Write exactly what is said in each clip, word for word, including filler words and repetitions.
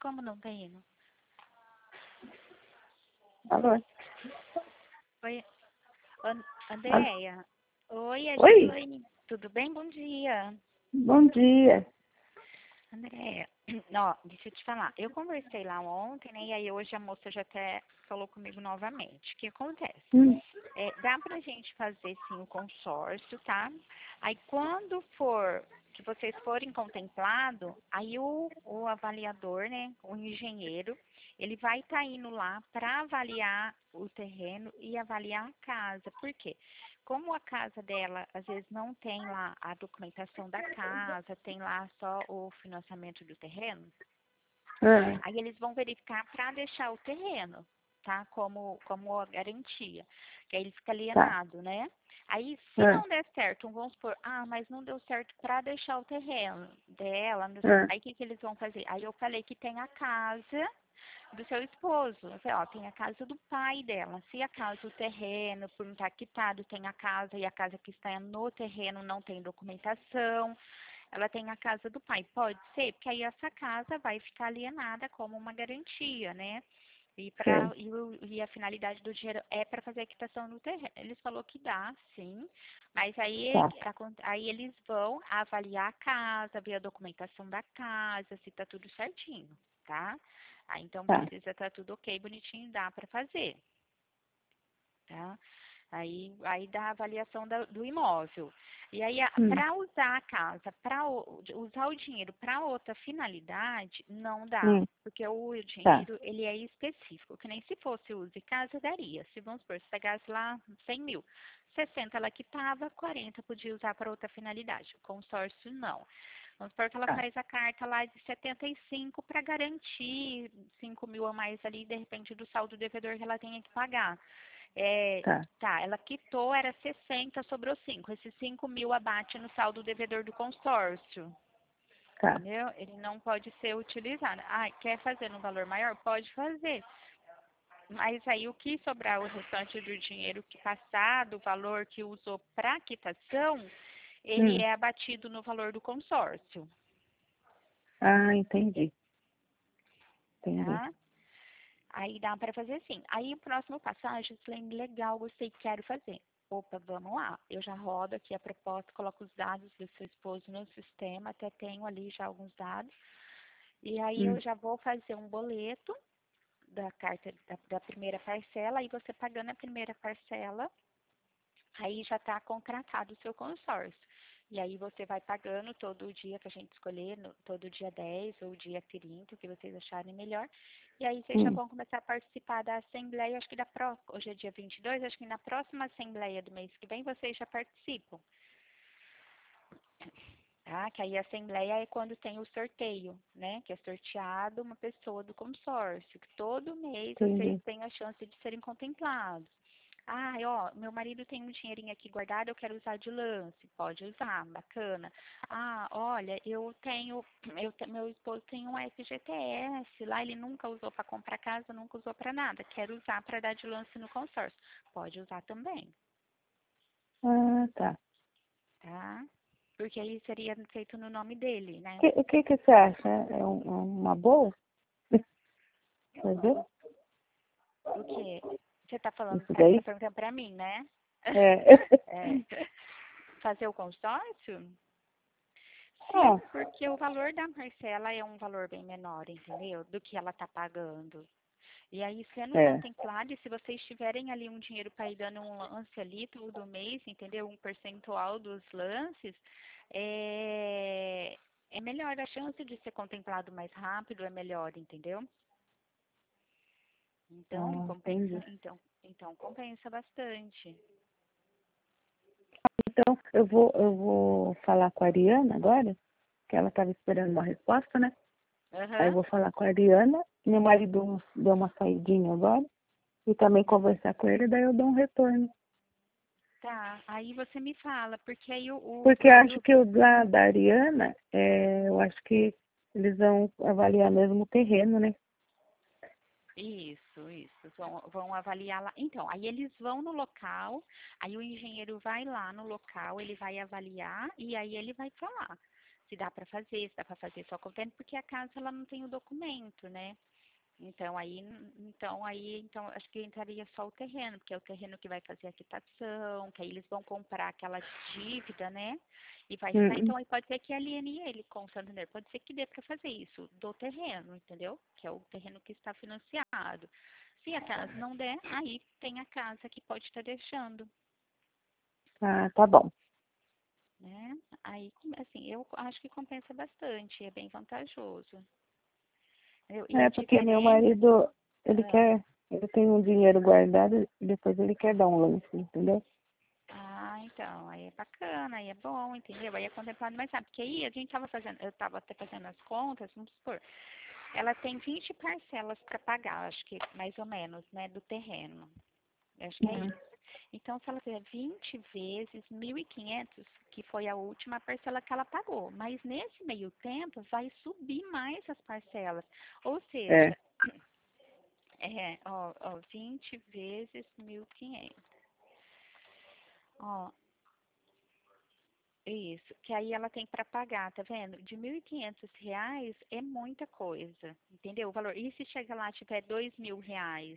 Como não tá indo? Alô? Oi, An Andréia. Oi, é Oi, Gislaine. Tudo bem? Bom dia. bom dia. Andréia, ó, deixa eu te falar. Eu conversei lá ontem, né? E aí hoje a moça já até falou comigo novamente. O que acontece? Hum, É, dá pra gente fazer sim o consórcio, tá? Aí quando for que vocês forem contemplados, aí o, o avaliador, né, o engenheiro, ele vai estar indo lá para avaliar o terreno e avaliar a casa. Por quê? Como a casa dela às vezes não tem lá a documentação da casa, tem lá só o financiamento do terreno, ah, aí eles vão verificar para deixar o terreno, tá? Como, como a garantia. Que aí ele fica tá. alienado, né? Aí, se Ah, não der certo, vamos supor, ah, mas não deu certo para deixar o terreno dela, não sei- ah, aí o que, que eles vão fazer? Aí eu falei que tem a casa do seu esposo. Eu falei, ó, tem a casa do pai dela. Se a casa, o terreno, por não estar quitado, tem a casa e a casa que está no terreno não tem documentação, ela tem a casa do pai. Pode ser, porque aí essa casa vai ficar alienada como uma garantia, né? E, pra, sei. e, o- e a finalidade do dinheiro é para fazer a quitação do terreno. Eles falou que dá, sim, mas aí, Tá, acon- aí eles vão avaliar a casa, ver a documentação da casa, se tá tudo certinho, tá? Aí então tá. precisa estar tudo ok, bonitinho, dá para fazer, tá? Aí, aí dá a avaliação da- do imóvel. E aí, Hum, para usar a casa, para usar o dinheiro para outra finalidade, não dá. hum, Porque o tá, dinheiro, ele é específico. Que nem se fosse use casa, daria. Se, vamos supor, se pegasse lá cem mil, sessenta ela quitava, quarenta podia usar para outra finalidade. O consórcio, não. Vamos supor que ela tá, faz a carta lá de setenta e cinco para garantir cinco mil a mais ali, de repente, do saldo devedor que ela tenha que pagar. É, tá, tá, ela quitou, era sessenta, sobrou cinco. Esses cinco mil abate no saldo devedor do consórcio, tá. entendeu? Ele não pode ser utilizado. Ah, quer fazer no valor maior? Pode fazer. Mas aí o que sobrar o restante do dinheiro que passar, do valor que usou para quitação, ele Hum, é abatido no valor do consórcio, ah, entendi, entendi. tá? Aí dá para fazer assim. Aí o próximo passo, ah, Gislaine, legal, gostei, quero fazer. Opa, vamos lá. Eu já rodo aqui a proposta, coloco os dados do seu esposo no sistema, até tenho ali já alguns dados. E aí eu Hum, já vou fazer um boleto da carta da, da primeira parcela, aí você pagando a primeira parcela, aí já está contratado o seu consórcio. E aí você vai pagando todo dia que a gente escolher, no, todo dia dez ou dia trinta, o que vocês acharem melhor. E aí vocês já hum, vão começar a participar da assembleia, acho que da próxima, hoje é dia vinte e dois, acho que na próxima assembleia do mês que vem vocês já participam. Tá? Que aí a assembleia é quando tem o sorteio, né? Que é sorteado uma pessoa do consórcio, que todo mês vocês entendi. têm a chance de serem contemplados. Ah, ó, meu marido tem um dinheirinho aqui guardado, eu quero usar de lance. Pode usar, bacana. Ah, olha, eu tenho, eu, te- meu esposo tem um F G T S, lá ele nunca usou para comprar casa, nunca usou para nada. Quero usar para dar de lance no consórcio. Pode usar também, Ah, tá. tá? Porque aí seria feito no nome dele, né? Que, o que que você acha? É um- é uma boa? Fazer O quê? Você tá falando, isso tá, tá daí? perguntando para mim, né? É. É, fazer o consórcio? Sim, Ah, porque o valor da parcela é um valor bem menor, entendeu? Do que ela tá pagando. E aí, sendo é. contemplado, e se vocês tiverem ali um dinheiro para ir dando um lance ali todo mês, entendeu? Um percentual dos lances, é, é melhor, a chance de ser contemplado mais rápido é melhor, entendeu? Então, Ah, compensa, entendi. então, então compensa bastante. Então, eu vou, eu vou falar com a Ariana agora, que ela estava esperando uma resposta, né? Aí eu Aham. vou falar com a Ariana, meu marido deu uma saidinha agora, e também conversar com ele, daí eu dou um retorno. Tá, aí você me fala, porque aí o, o- Porque eu aí acho o, que o da, da Ariana, é, eu acho que eles vão avaliar mesmo o terreno, né? isso, isso, vão, vão avaliar lá. Então, aí eles vão no local, aí o engenheiro vai lá no local, ele vai avaliar e aí ele vai falar se dá para fazer, se dá para fazer só com o terreno, porque a casa ela não tem o documento, né? Então aí, então aí, então acho que entraria só o terreno, porque é o terreno que vai fazer a quitação, que aí eles vão comprar aquela dívida, né? E vai ficar, Hum, então aí pode ser que alinhe ele com o Santander, pode ser que dê para fazer isso do terreno, entendeu? Que é o terreno que está financiado. Se a casa não der, aí tem a casa que pode estar deixando, ah, tá bom. né? Aí, assim, eu acho que compensa bastante, é bem vantajoso. Entendeu? E a É porque meu diferença, marido, ele ah, quer, ele tem um dinheiro guardado e depois ele quer dar um lance, entendeu? ah, então, aí é bacana, aí é bom, entendeu? Aí é contemplado, mas sabe, porque aí a gente tava fazendo, eu tava até fazendo as contas, vamos supor, ela tem vinte parcelas para pagar, acho que mais ou menos, né, do terreno. Eu acho que é Hum. isso. Então, se ela fizer vinte vezes mil e quinhentos, que foi a última parcela que ela pagou, mas nesse meio tempo vai subir mais as parcelas. Ou É. seja, é, ó, ó, vinte vezes mil e quinhentos. Ó, isso, que aí ela tem para pagar, tá vendo? De mil e quinhentos reais é muita coisa, entendeu? O valor. E se chega lá tiver dois mil reais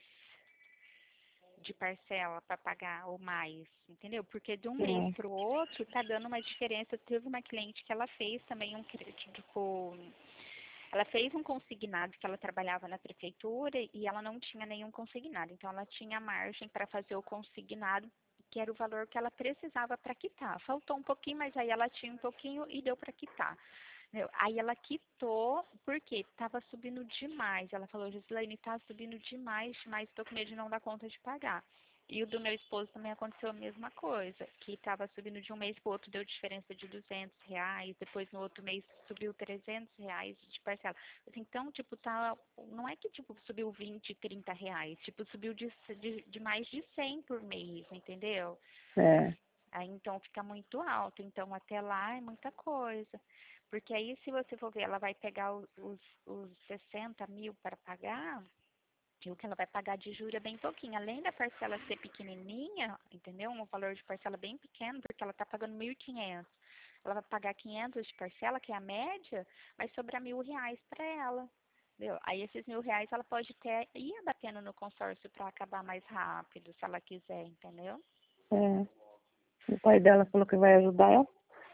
de parcela para pagar ou mais, entendeu? Porque de um mês É. para o outro tá dando uma diferença. Teve uma cliente que ela fez também um crédito, ela fez um consignado que ela trabalhava na prefeitura e ela não tinha nenhum consignado, então ela tinha margem para fazer o consignado que era o valor que ela precisava para quitar. Faltou um pouquinho, mas aí ela tinha um pouquinho e deu para quitar. Entendeu? Aí ela quitou, porque estava subindo demais. Ela falou, Gislaine, está subindo demais, mas estou com medo de não dar conta de pagar. E o do meu esposo também aconteceu a mesma coisa, que estava subindo de um mês para o outro, deu diferença de duzentos reais, depois no outro mês subiu trezentos reais de parcela. Então, tipo, tá, não é que tipo subiu vinte, trinta reais, tipo, subiu de, de, de mais de cem por mês, entendeu? É. Aí então fica muito alto, então até lá é muita coisa. Porque aí se você for ver, ela vai pegar os, os, os sessenta mil para pagar, e o que ela vai pagar de juros é bem pouquinho. Além da parcela ser pequenininha, entendeu? Um valor de parcela bem pequeno, porque ela está pagando mil e quinhentos. Ela vai pagar quinhentos de parcela, que é a média, vai sobrar mil reais para ela. Entendeu? Aí esses mil reais ela pode ter ir abatendo no consórcio para acabar mais rápido, se ela quiser, entendeu? É. O pai dela falou que vai ajudar ela.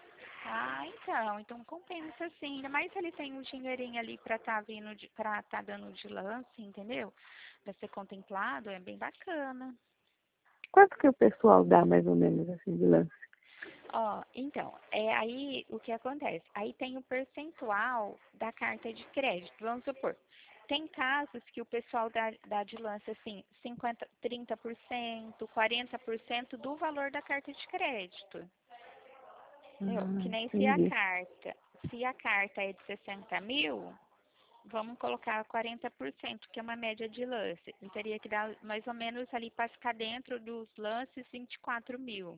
Ah, então, então compensa sim. Ainda mais se ele tem um dinheirinho ali para estar vindo, de, para estar dando de lance, entendeu? Para ser contemplado, é bem bacana. Quanto que o pessoal dá, mais ou menos, assim, de lance? Ó, então, é aí o que acontece? Aí tem o percentual da carta de crédito. Vamos supor, tem casos que o pessoal dá, dá de lance assim, cinquenta, trinta por cento, quarenta por cento do valor da carta de crédito. Entendeu? Ah, Que nem se a entendi. carta, se a carta é de sessenta mil, vamos colocar quarenta por cento, que é uma média de lance. Eu teria que dar mais ou menos ali para ficar dentro dos lances vinte e quatro mil,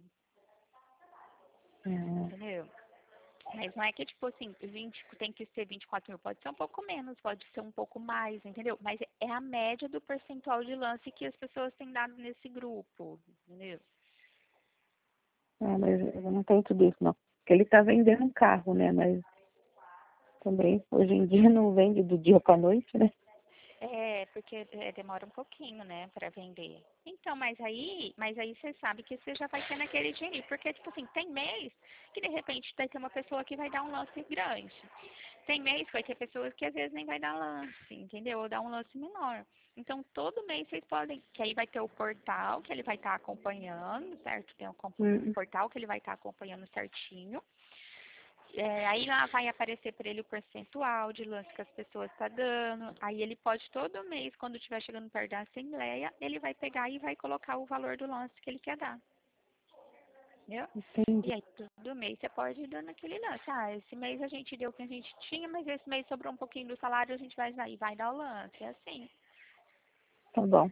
É. entendeu? Mas não é que, tipo assim, vinte, tem que ser vinte e quatro mil, pode ser um pouco menos, pode ser um pouco mais, entendeu? Mas é a média do percentual de lance que as pessoas têm dado nesse grupo, entendeu? Ah, mas eu não tenho tudo isso, não. Porque ele tá vendendo um carro, né? Mas também, hoje em dia, não vende do dia pra noite, né? É, porque é, demora um pouquinho, né, para vender. Então, mas aí, mas aí você sabe que você já vai ter naquele dinheiro, porque, tipo assim, tem mês que de repente vai ter uma pessoa que vai dar um lance grande. Tem mês que vai ter pessoas que às vezes nem vai dar lance, entendeu? Ou dar um lance menor. Então, todo mês vocês podem, que aí vai ter o portal que ele vai estar acompanhando, certo? Tem um, um Hum, portal que ele vai estar acompanhando certinho. É, aí lá vai aparecer para ele o percentual de lance que as pessoas estão dando. Aí ele pode todo mês, quando estiver chegando perto da assembleia, ele vai pegar e vai colocar o valor do lance que ele quer dar. Entendeu? entendi. E aí todo mês você pode ir dando aquele lance. Ah, esse mês a gente deu o que a gente tinha, mas esse mês sobrou um pouquinho do salário, a gente vai dar e vai dar o lance. É assim, Tá bom.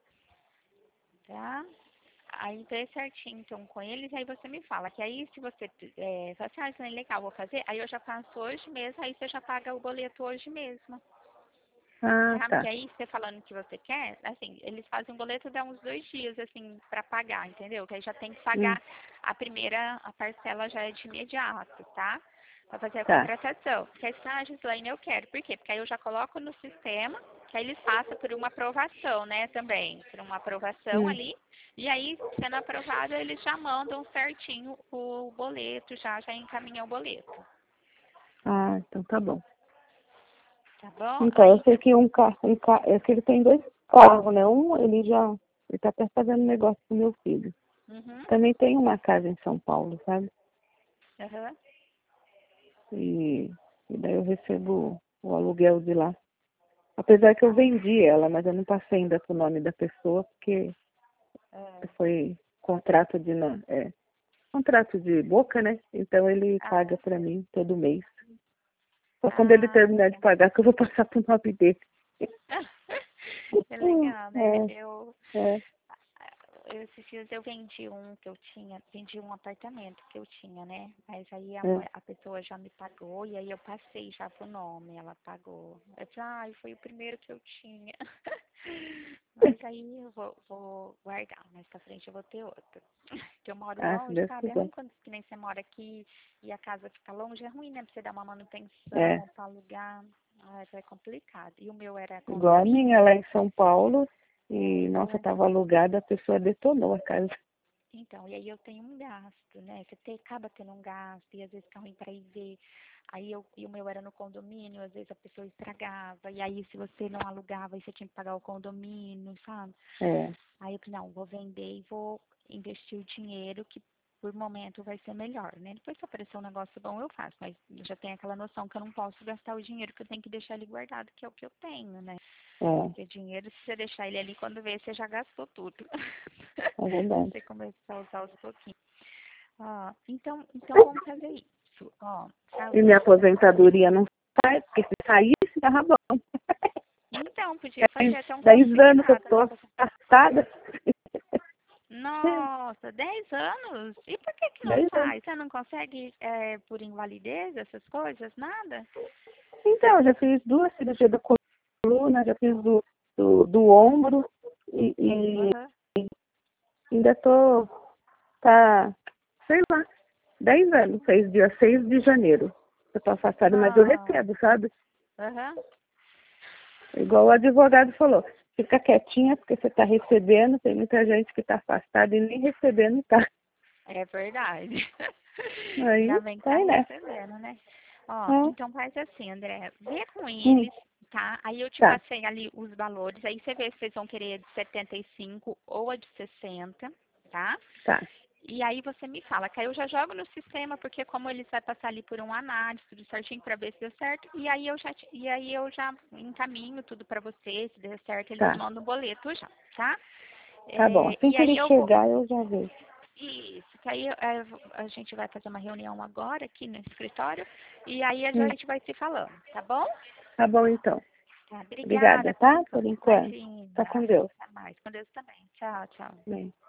tá? Aí vê certinho então com eles, aí você me fala. Que aí se você é, fala assim, ah, isso é legal, vou fazer, aí eu já faço hoje mesmo, aí você já paga o boleto hoje mesmo. Ah, Tá? Porque tá. aí você falando que você quer, assim, eles fazem o boleto dá uns dois dias, assim, para pagar, entendeu? Que aí já tem que Hum, pagar a primeira, a parcela já é de imediato, tá? para fazer a Tá. contratação. Porque a estágio, Gislaine, eu quero. Por quê? Porque aí eu já coloco no sistema, que aí eles passam por uma aprovação, né, também. Por uma aprovação Hum. ali. E aí, sendo aprovado, eles já mandam certinho o boleto, já, já encaminham o boleto. Ah, então tá bom. Tá bom? Então, eu Aí, sei que um carro, um carro, é que ele tem dois carros, né? Um, ele já, ele tá até fazendo negócio com meu filho. uhum, Também tem uma casa em São Paulo, sabe? uhum. E, e daí eu recebo o aluguel de lá. Apesar que eu vendi ela, mas eu não passei ainda pro nome da pessoa, porque É. foi contrato de, na- é, contrato de boca, né? Então ele Ah, paga pra mim todo mês. Só quando ele ah, terminar de pagar que eu vou passar pro nome dele. é legal, né? É, Eu, é. eu, esses dias eu vendi um que eu tinha, vendi um apartamento que eu tinha, né? Mas aí a, É. mu- a pessoa já me pagou e aí eu passei já pro nome, ela pagou. Eu disse, ai, foi o primeiro que eu tinha. Mas aí eu vou, vou guardar, mais pra frente eu vou ter outro. Porque eu moro Ah, se longe, Deus sabe? É quiser. ruim quando que nem você mora aqui e a casa fica longe, é ruim, né? Pra você dar uma É. manutenção, pra alugar. Ah, é complicado. E o meu era Igual a minha, condomínio. lá em São Paulo, e É, nossa, tava alugada, a pessoa detonou a casa. então, e aí eu tenho um gasto, né? Você tem, acaba tendo um gasto, e às vezes fica ruim para ir ver. Aí eu, e o meu era no condomínio, às vezes a pessoa estragava, e aí se você não alugava, aí você tinha que pagar o condomínio, sabe? É, Aí eu falei, não, vou vender e vou investir o dinheiro que por momento vai ser melhor, né? Depois se aparecer um negócio bom eu faço, mas eu já tenho aquela noção que eu não posso gastar o dinheiro, que eu tenho que deixar ele guardado, que é o que eu tenho, né? é, Porque dinheiro, se você deixar ele ali, quando vê, você já gastou tudo. é verdade. Você começar a usar aos pouquinhos. Ó, então, então vamos fazer isso. Ó, E minha saúde. aposentadoria não sai, porque se saísse, tava bom. Então, podia Faz fazer até um dez anos que eu consignado, tô né? afastada. Nossa, dez anos? E por que que não dez anos. sai? Você não consegue é, por invalidez, essas coisas? Nada? Então, eu já fiz duas cirurgias da coluna, já fiz do, do, do ombro e, e Aham. ainda tô, tá, sei lá, dez anos, fez dia seis de janeiro. Eu tô afastada, mas eu Não. recebo, sabe? Aham. Igual o advogado falou, fica quietinha porque você tá recebendo, tem muita gente que tá afastada e nem recebendo tá. É verdade. Aí, Ainda bem que tá vai nessa. recebendo, né? Ó, Ah, então faz assim, André. Vê com hum, eles, tá? Aí eu te tá, passei ali os valores. Aí você vê se vocês vão querer a de setenta e cinco ou a de sessenta, tá? tá, E aí você me fala, que aí eu já jogo no sistema, porque como eles vai passar ali por uma análise, tudo certinho para ver se deu certo, e aí eu já te- e aí eu já encaminho tudo para você, se der certo, eles tá. mandam o boleto já, tá? Tá bom, É, assim e que aí ele eu vou. chegar eu já vejo. Isso, que aí é, a gente vai fazer uma reunião agora aqui no escritório e aí a Hum, gente vai se falando, tá bom? tá bom então. Tá, obrigada. Obrigada, tá? Por enquanto. Imagina. Tá com Deus. Até mais. Com Deus também. Tchau, tchau. Bem.